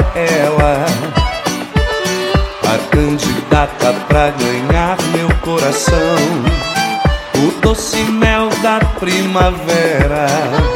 ela, a candidata pra ganhar meu coração, o doce mel da primavera,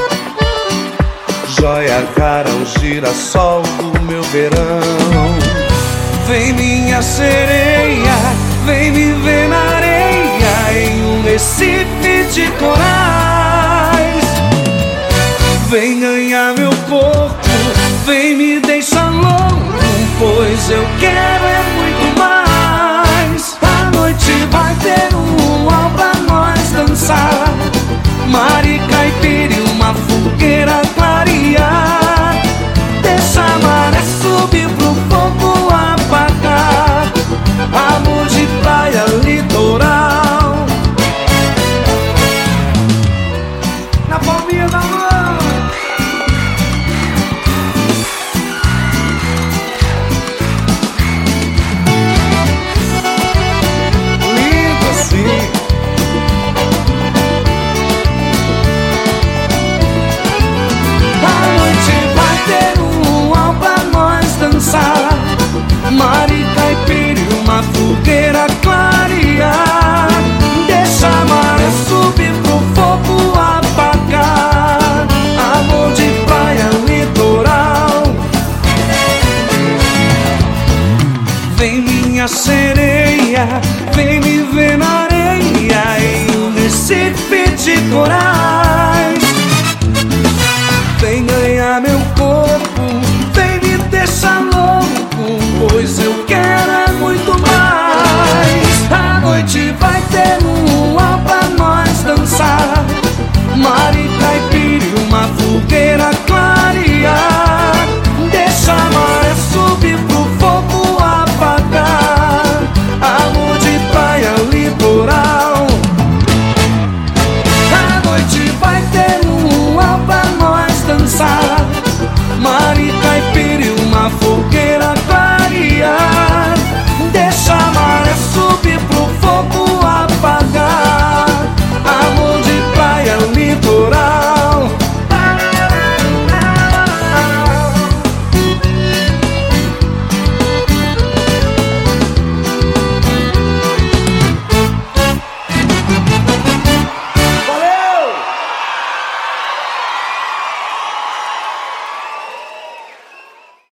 joia rara, o girassol do meu verão. Vem minha sereia, vem me ver na areia, em um recife de corais. Vem ganhar meu corpo, vem me deixar louco, pois eu quero é muito mais. A noite vai ter um luau pra nós dançar, mar e caipira e uma fogueira clarear. Deixa a maré subir pro fogo apagar, amor de praia, litoral. Na palminha da mão. Lindo assim. A noite vai ter um luau pra nós dançar, mar e caipira e uma fogueira clarear. Deixa a maré subir pro fogo apagar, amor de praia, litoral. Vem minha